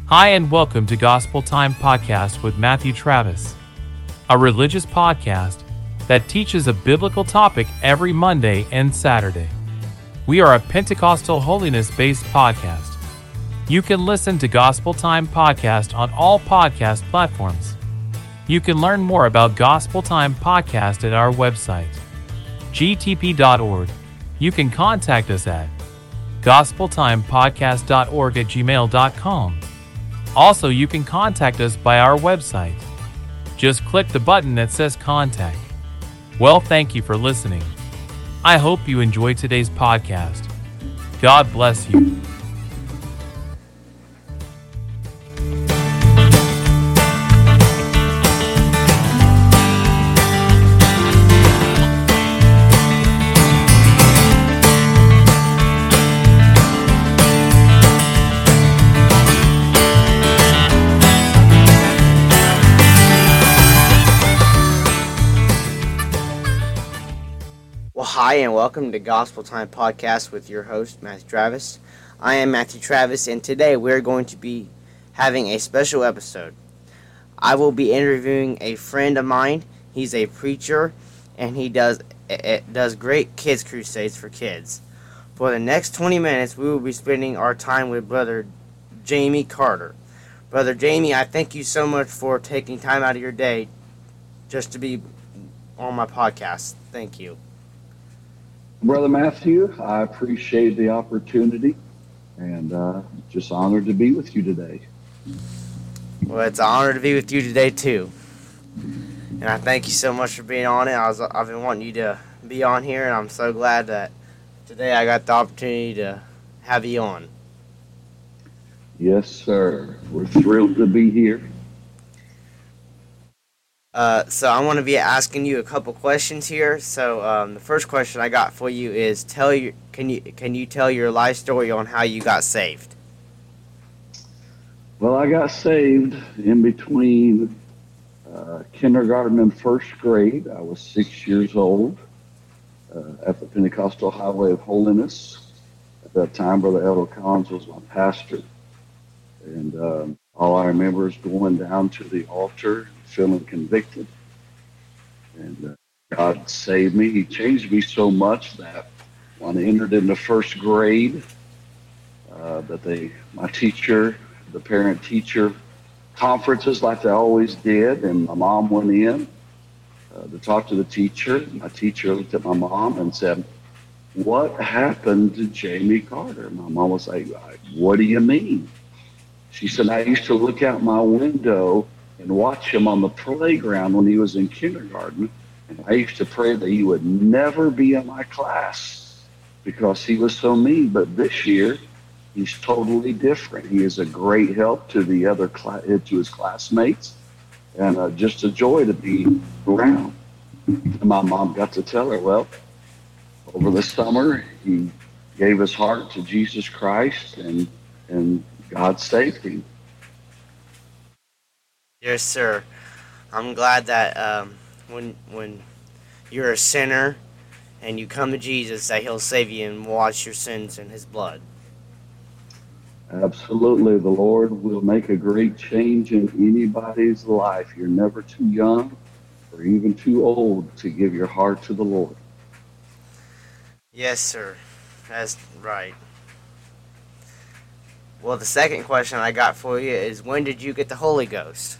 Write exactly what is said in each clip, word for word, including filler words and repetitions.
Hi, and welcome to Gospel Time Podcast with Matthew Travis, a religious podcast that teaches a biblical topic every Monday and Saturday. We are a Pentecostal holiness-based podcast. You can listen to Gospel Time Podcast on all podcast platforms. You can learn more about Gospel Time Podcast at our website, g t p dot org. You can contact us at gospel time podcast dot org at gmail dot com. Also, you can contact us by our website. Just click the button that says Contact. Well, thank you for listening. I hope you enjoyed today's podcast. God bless you. Hi, and welcome to Gospel Time Podcast with your host, Matthew Travis. I am Matthew Travis, and today we're going to be having a special episode. I will be interviewing a friend of mine. He's a preacher, and he does it does great kids crusades for kids. For the next twenty minutes, we will be spending our time with Brother Jamie Carter. Brother Jamie, I thank you so much for taking time out of your day just to be on my podcast. Thank you. Brother Matthew, I appreciate the opportunity and uh, just honored to be with you today. Well, it's an honor to be with you today, too. And I thank you so much for being on it. I was, I've been wanting you to be on here, and I'm so glad that today I got the opportunity to have you on. Yes, sir. We're thrilled to be here. Uh, so I want to be asking you a couple questions here. So um, the first question I got for you is: Tell you can you can you tell your life story on how you got saved? Well, I got saved in between uh, kindergarten and first grade. I was six years old uh, at the Pentecostal Highway of Holiness. At that time, Brother Elder Collins was my pastor, and um, all I remember is going down to the altar, feeling convicted, and uh, God saved me. He changed me so much that when I entered into first grade, uh, that they, my teacher, the parent-teacher conferences like they always did, and my mom went in uh, to talk to the teacher. My teacher looked at my mom and said, "What happened to Jamie Carter?" My mom was like, "What do you mean?" She said, "I used to look out my window and watch him on the playground when he was in kindergarten, and I used to pray that he would never be in my class because he was so mean. But this year, he's totally different. He is a great help to the other cl- to his classmates, and uh, just a joy to be around." And my mom got to tell her, well, over the summer, he gave his heart to Jesus Christ, and and God saved him. Yes, sir. I'm glad that um, when when you're a sinner and you come to Jesus, that He'll save you and wash your sins in His blood. Absolutely. The Lord will make a great change in anybody's life. You're never too young or even too old to give your heart to the Lord. Yes, sir. That's right. Well, the second question I got for you is, when did you get the Holy Ghost?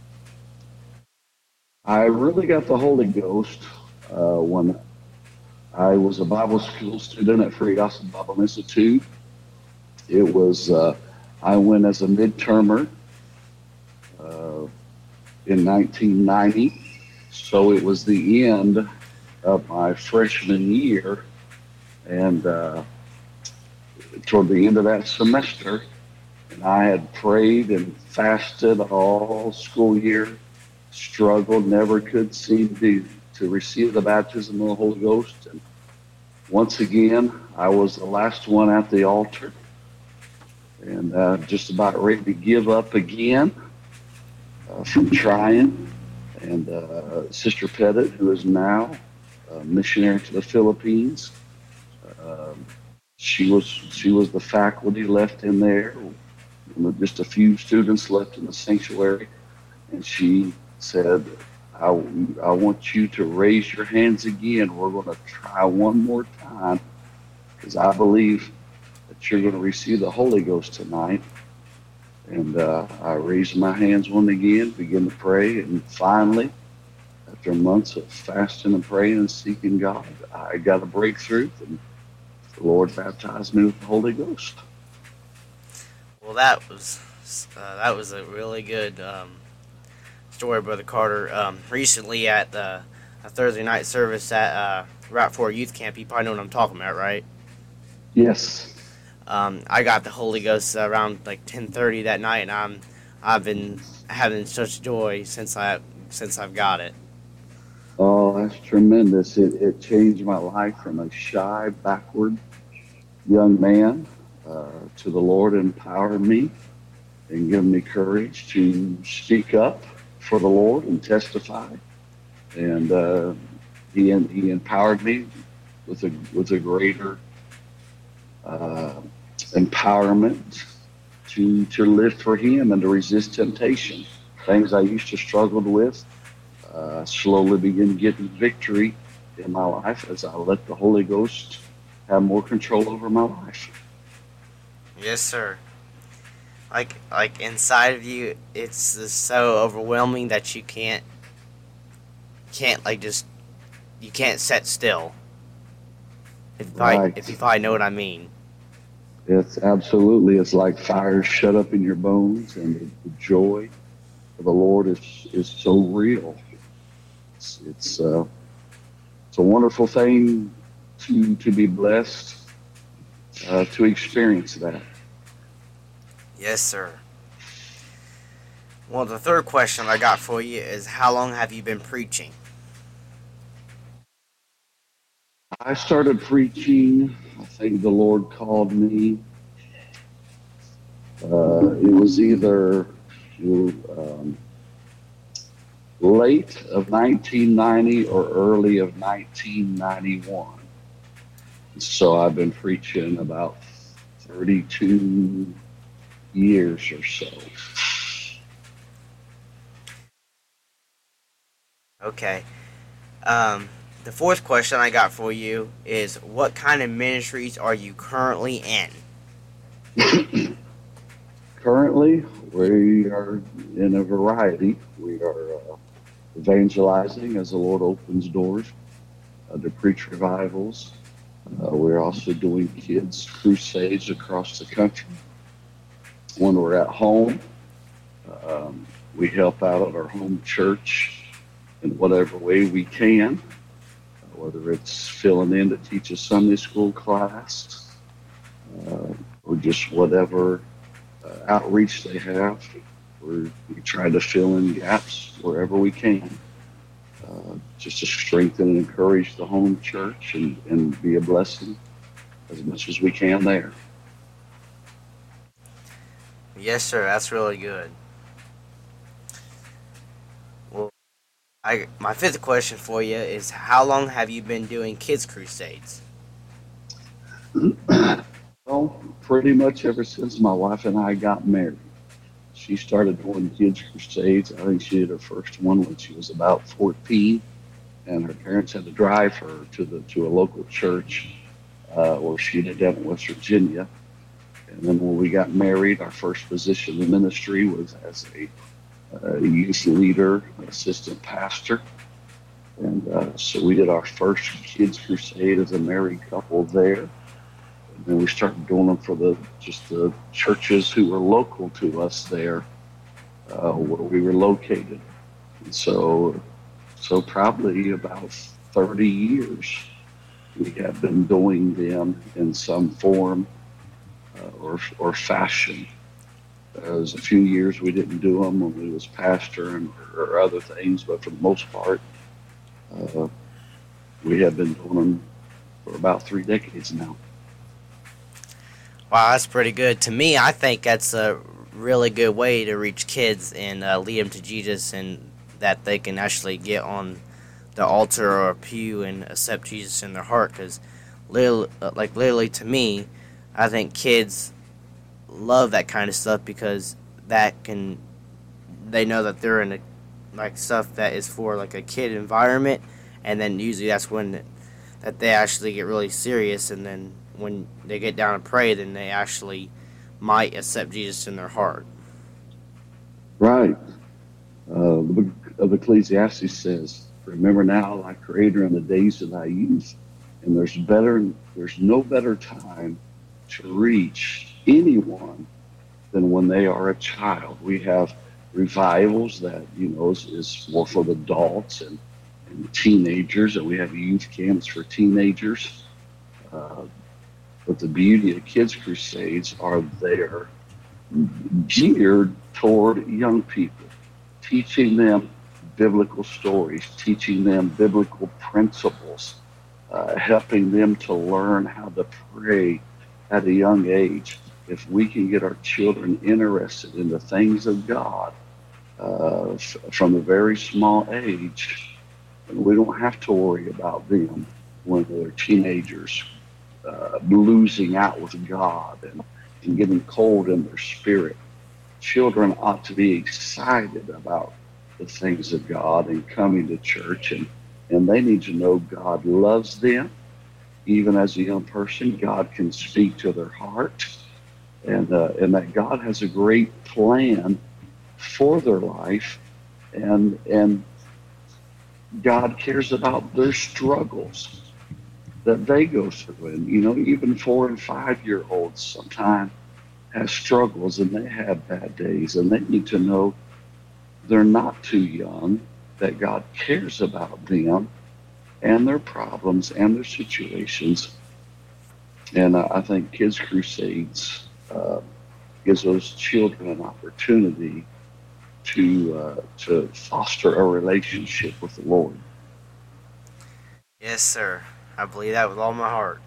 I really got the Holy Ghost uh, when I was a Bible school student at Free Gospel Bible Institute. It was, uh, I went as a midtermer uh, in nineteen ninety, so it was the end of my freshman year, and uh, toward the end of that semester, and I had prayed and fasted all school year, struggled, never could seem to, to receive the baptism of the Holy Ghost. And once again, I was the last one at the altar, and uh, just about ready to give up again uh, from trying. And uh, Sister Pettit, who is now a missionary to the Philippines, um, she was she was the faculty left in there just a few students left in the sanctuary, and she said, I, I want you to raise your hands again. We're going to try one more time because I believe that you're going to receive the Holy Ghost tonight. And uh, I raised my hands one again, began to pray, and finally, after months of fasting and praying and seeking God, I got a breakthrough, and the Lord baptized me with the Holy Ghost. Well, that was uh, that was a really good um, story, Brother Carter. Um, recently at uh, a Thursday night service at uh, Route four Youth Camp, you probably know what I'm talking about, right? Yes. Um, I got the Holy Ghost around like ten thirty that night, and I'm I've been having such joy since I since I've got it. Oh, that's tremendous. It, it changed my life from a shy, backward young man uh, to the Lord empowered me and given me courage to speak up for the Lord and testify. And uh, he he empowered me with a with a greater uh, empowerment to to live for Him and to resist temptation. Things I used to struggle with, uh, slowly begin getting victory in my life as I let the Holy Ghost have more control over my life. Yes, sir. Like like inside of you, it's just so overwhelming that you can't can't like just you can't sit still. If I Right. if you probably know what I mean. It's absolutely, it's like fire shut up in your bones, and the, the joy of the Lord is is so real. It's it's, uh, it's a wonderful thing to to be blessed uh, to experience that. Yes, sir. Well, the third question I got for you is, how long have you been preaching? I started preaching. I think the Lord called me. Uh, it was either um, late of nineteen ninety or early of nineteen ninety-one. So I've been preaching about thirty-two years or so. Okay. Um, the fourth question I got for you is, what kind of ministries are you currently in? Currently, we are in a variety. We are uh, evangelizing as the Lord opens doors uh, to preach revivals. Uh, we're also doing kids' crusades across the country. When we're at home, um, we help out at our home church in whatever way we can, uh, whether it's filling in to teach a Sunday school class uh, or just whatever uh, outreach they have. We're, we try to fill in gaps wherever we can, uh, just to strengthen and encourage the home church and, and be a blessing as much as we can there. Yes, sir. That's really good. Well, I my fifth question for you is, how long have you been doing kids crusades? Well, pretty much ever since my wife and I got married. She started doing kids crusades. I think she did her first one when she was about fourteen, and her parents had to drive her to the to a local church uh, where she lived down in West Virginia. And then when we got married, our first position in ministry was as a, a youth leader, assistant pastor. And uh, so we did our first kids crusade as a married couple there. And then we started doing them for the just the churches who were local to us there, uh, where we were located. And so, so probably about thirty years we have been doing them in some form uh, or or fashion. There was a few years we didn't do them when we was pastor and or other things, but for the most part, uh, we have been doing them for about three decades now. Wow, that's pretty good. To me, I think that's a really good way to reach kids and uh, lead them to Jesus, and that they can actually get on the altar or a pew and accept Jesus in their heart. Because, literally, like literally, to me, I think kids love that kind of stuff because that can they know that they're in a like stuff that is for like a kid environment, and then usually that's when that they actually get really serious, and then when they get down and pray, then they actually might accept Jesus in their heart. Right. Uh, the book of Ecclesiastes says, "Remember now thy Creator in the days of thy youth," and there's better, there's no better time to reach anyone than when they are a child. We have revivals that you know is, is more for the adults and, and teenagers, and we have youth camps for teenagers. Uh, but the beauty of Kids Crusades are they're geared toward young people, teaching them biblical stories, teaching them biblical principles, uh, helping them to learn how to pray at a young age. If we can get our children interested in the things of God uh, f- from a very small age, then we don't have to worry about them when they're teenagers uh, losing out with God and, and getting cold in their spirit. Children ought to be excited about the things of God and coming to church, and, and they need to know God loves them. Even as a young person, God can speak to their heart, and uh, and that God has a great plan for their life, and and God cares about their struggles that they go through. And you know, even four and five year olds sometimes have struggles, and they have bad days, and they need to know they're not too young, that God cares about them and their problems and their situations. And uh, I think Kids Crusades uh, gives those children an opportunity to uh, to foster a relationship with the Lord. Yes, sir. I believe that with all my heart.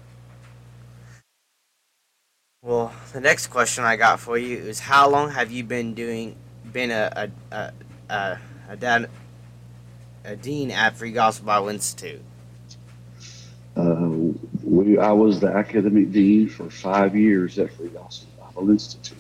Well, the next question I got for you is, how long have you been doing been a a a a, a, dad, a dean at Free Gospel Bible Institute? Uh, we I was the academic dean for five years at Free Gospel Bible Institute.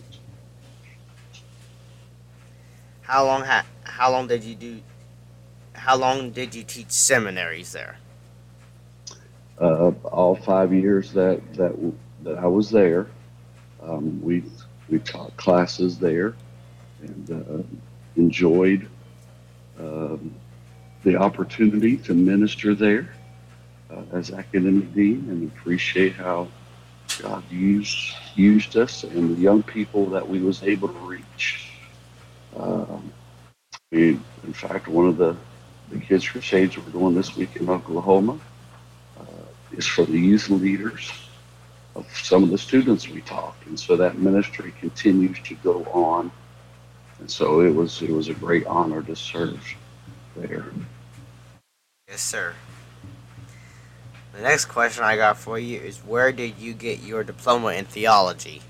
How long ha, how long did you do how long did you teach seminaries there? Uh, all five years that that that I was there, um, we we taught classes there, and uh, enjoyed um, the opportunity to minister there uh, as academic dean, and appreciate how God used used us and the young people that we was able to reach. Um, we, in fact, one of the the kids crusades we're doing this week in Oklahoma uh, is for the youth leaders of some of the students we taught, and so that ministry continues to go on. And so it was it was a great honor to serve there. Yes, sir. The next question I got for you is, where did you get your diploma in theology?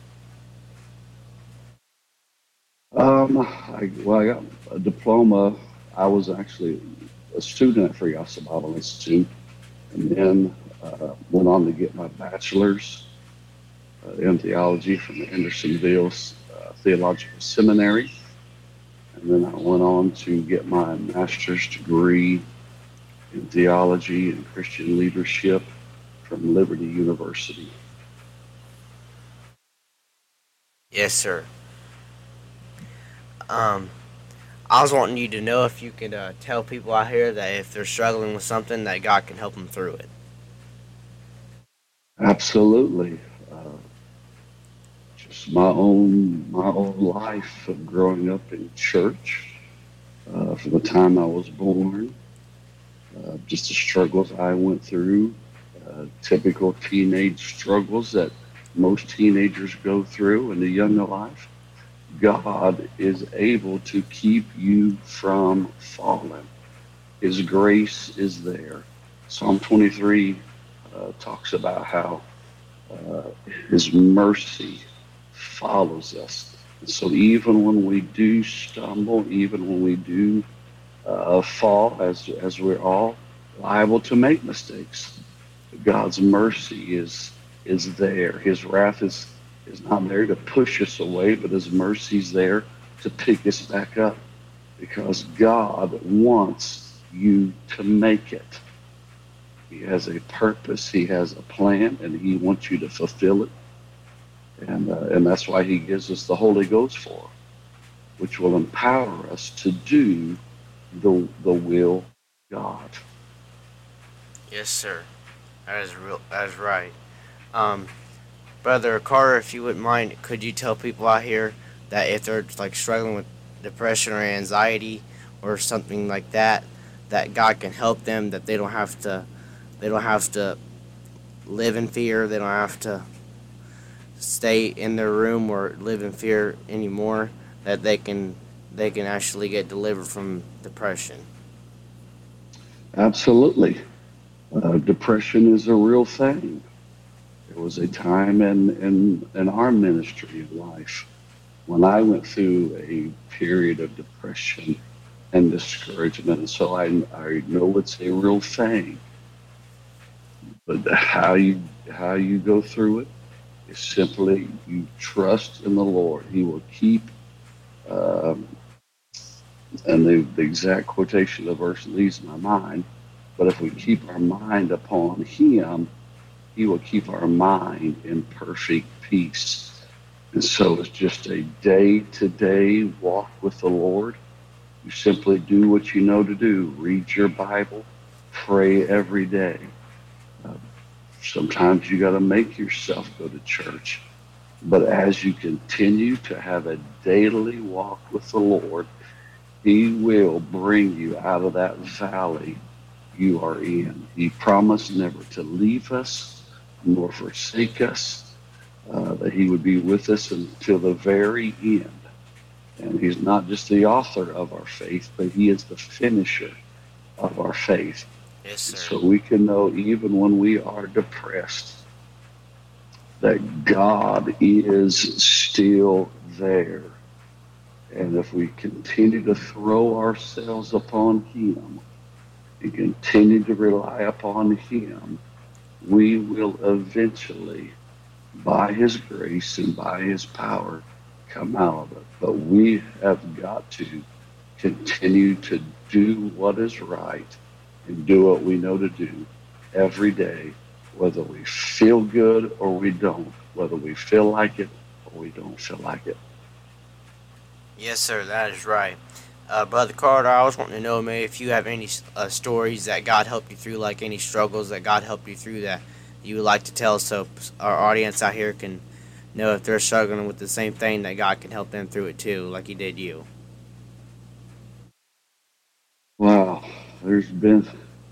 Um, I, well, I got a diploma. I was actually a student at Free Gospel Bible Institute, and then uh, went on to get my bachelor's uh, in theology from the Hendersonville uh, Theological Seminary. And then I went on to get my master's degree in theology and Christian leadership from Liberty University. Yes, sir. Um, I was wanting you to know if you could uh, tell people out here that if they're struggling with something, that God can help them through it. Absolutely. Uh, just my own my own life of growing up in church uh, from the time I was born. Uh, just the struggles I went through, uh, typical teenage struggles that most teenagers go through in the younger life. God is able to keep you from falling. His grace is there. Psalm twenty-three uh, talks about how uh, His mercy follows us. And so even when we do stumble, even when we do uh, fall, as as we're all liable to make mistakes, God's mercy is is there. His wrath is is not there to push us away, but His mercy's there to pick us back up, because God wants you to make it. He has a purpose, He has a plan, and He wants you to fulfill it. And, uh, and that's why He gives us the Holy Ghost for, which will empower us to do the, the will of God. Yes, sir. That is real. That is right. Um, Brother Carter, if you wouldn't mind, could you tell people out here that if they're like struggling with depression or anxiety or something like that, that God can help them, that they don't have to, they don't have to live in fear, they don't have to stay in their room or live in fear anymore, that they can they can actually get delivered from depression. Absolutely. Uh, depression is a real thing. There was a time in, in, in our ministry of life when I went through a period of depression and discouragement. And so I, I know it's a real thing. But how you how you go through it is simply you trust in the Lord. He will keep, um, and the, the exact quotation of the verse leaves my mind, but if we keep our mind upon Him, He will keep our mind in perfect peace. And so it's just a day-to-day walk with the Lord. You simply do what you know to do. Read your Bible. Pray every day. Uh, sometimes you got to make yourself go to church. But as you continue to have a daily walk with the Lord, He will bring you out of that valley you are in. He promised never to leave us nor forsake us, uh, that He would be with us until the very end. And He's not just the author of our faith, but He is the finisher of our faith. Yes, sir. So we can know even when we are depressed that God is still there. And if we continue to throw ourselves upon Him and continue to rely upon Him, we will eventually, by His grace and by His power, come out of it. But we have got to continue to do what is right and do what we know to do every day, whether we feel good or we don't, whether we feel like it or we don't feel like it. Yes, sir, that is right. Uh, Brother Carter, I was wanting to know, maybe if you have any uh, stories that God helped you through, like any struggles that God helped you through that you would like to tell, so our audience out here can know if they're struggling with the same thing, that God can help them through it too, like He did you. Wow, there's been,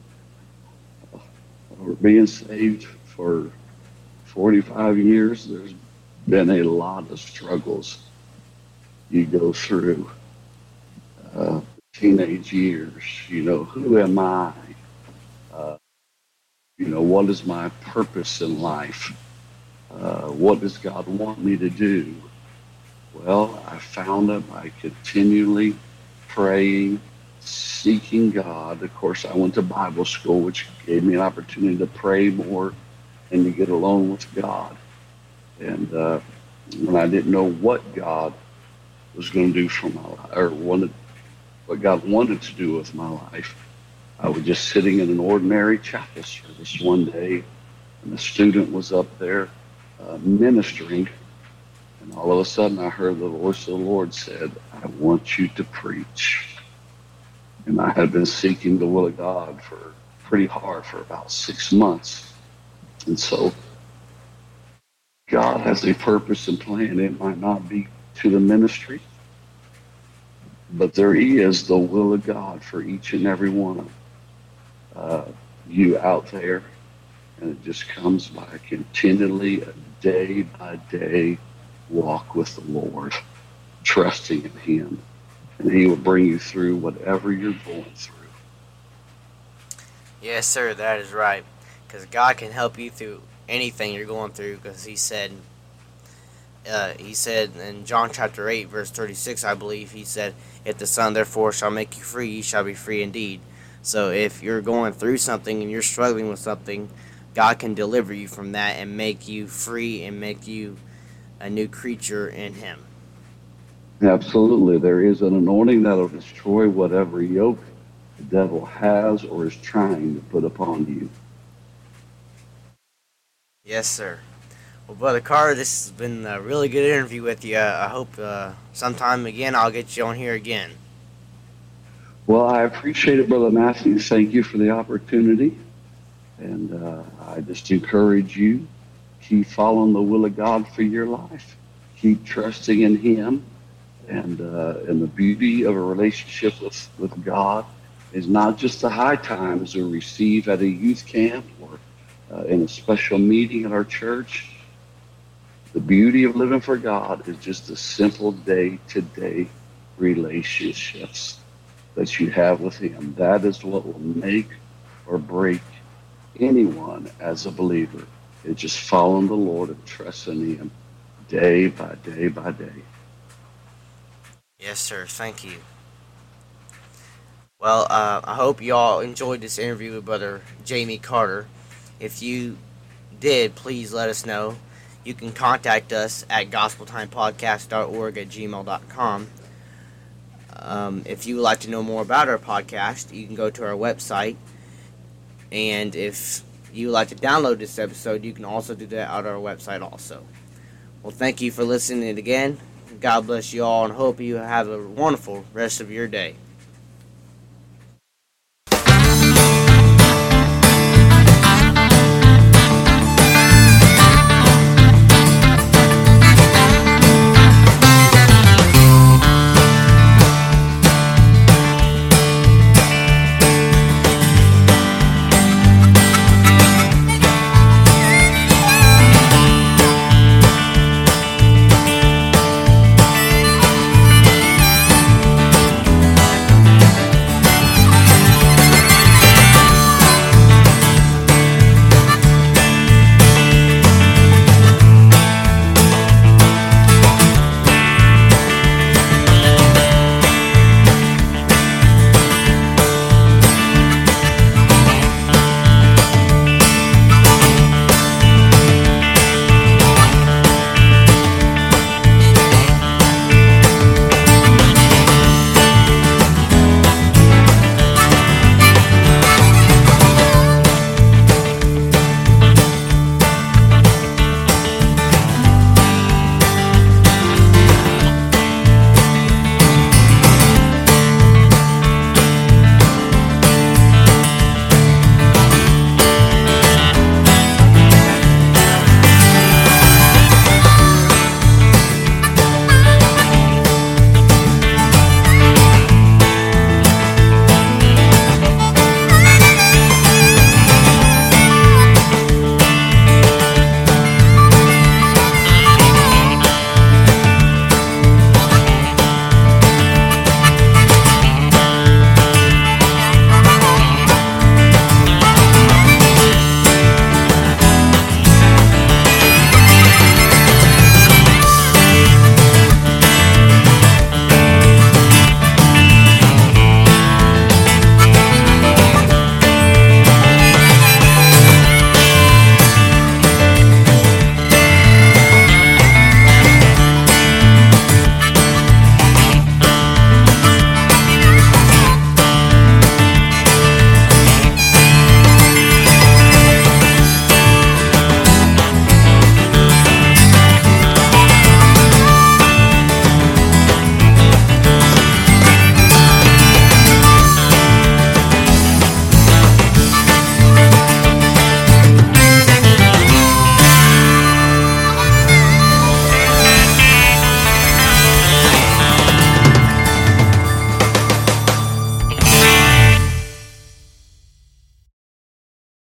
we're being saved for forty-five years. There's been a lot of struggles you go through. Uh, teenage years, you know, who am I? Uh, you know, what is my purpose in life? Uh, what does God want me to do? Well, I found it by continually praying, seeking God. Of course, I went to Bible school, which gave me an opportunity to pray more and to get alone with God. And uh, when I didn't know what God was going to do for my life, or wanted, what God wanted to do with my life, I was just sitting in an ordinary chapel service one day, and a student was up there uh, ministering, and all of a sudden I heard the voice of the Lord said, "I want you to preach." And I had been seeking the will of God for pretty hard for about six months. And so God has a purpose and plan. It might not be to the ministry, but there is the will of God for each and every one of uh, you out there. And it just comes by continually, a day by day walk with the Lord, trusting in Him. And He will bring you through whatever you're going through. Yes, sir, that is right. Because God can help you through anything you're going through. Because He said, uh, He said in John chapter eight, verse thirty-six, I believe, He said, "If the Son therefore shall make you free, you shall be free indeed." So if you're going through something and you're struggling with something, God can deliver you from that and make you free and make you a new creature in Him. Absolutely. There is an anointing that will destroy whatever yoke the devil has or is trying to put upon you. Yes, sir. Well, Brother Carter, this has been a really good interview with you. I hope uh, sometime again I'll get you on here again. Well, I appreciate it, Brother Matthew. Thank you for the opportunity. And uh, I just encourage you, keep following the will of God for your life. Keep trusting in Him. And, uh, and the beauty of a relationship with, with God is not just the high times we receive at a youth camp or uh, in a special meeting at our church. The beauty of living for God is just the simple day-to-day relationships that you have with Him. That is what will make or break anyone as a believer. It's just following the Lord and trusting Him day by day by day. Yes, sir. Thank you. Well, uh, I hope you all enjoyed this interview with Brother Jamie Carter. If you did, please let us know. You can contact us at gospel time podcast dot org at gmail dot com. Um, if you would like to know more about our podcast, you can go to our website. And if you would like to download this episode, you can also do that at our website also. Well, thank you for listening again. God bless you all, and hope you have a wonderful rest of your day.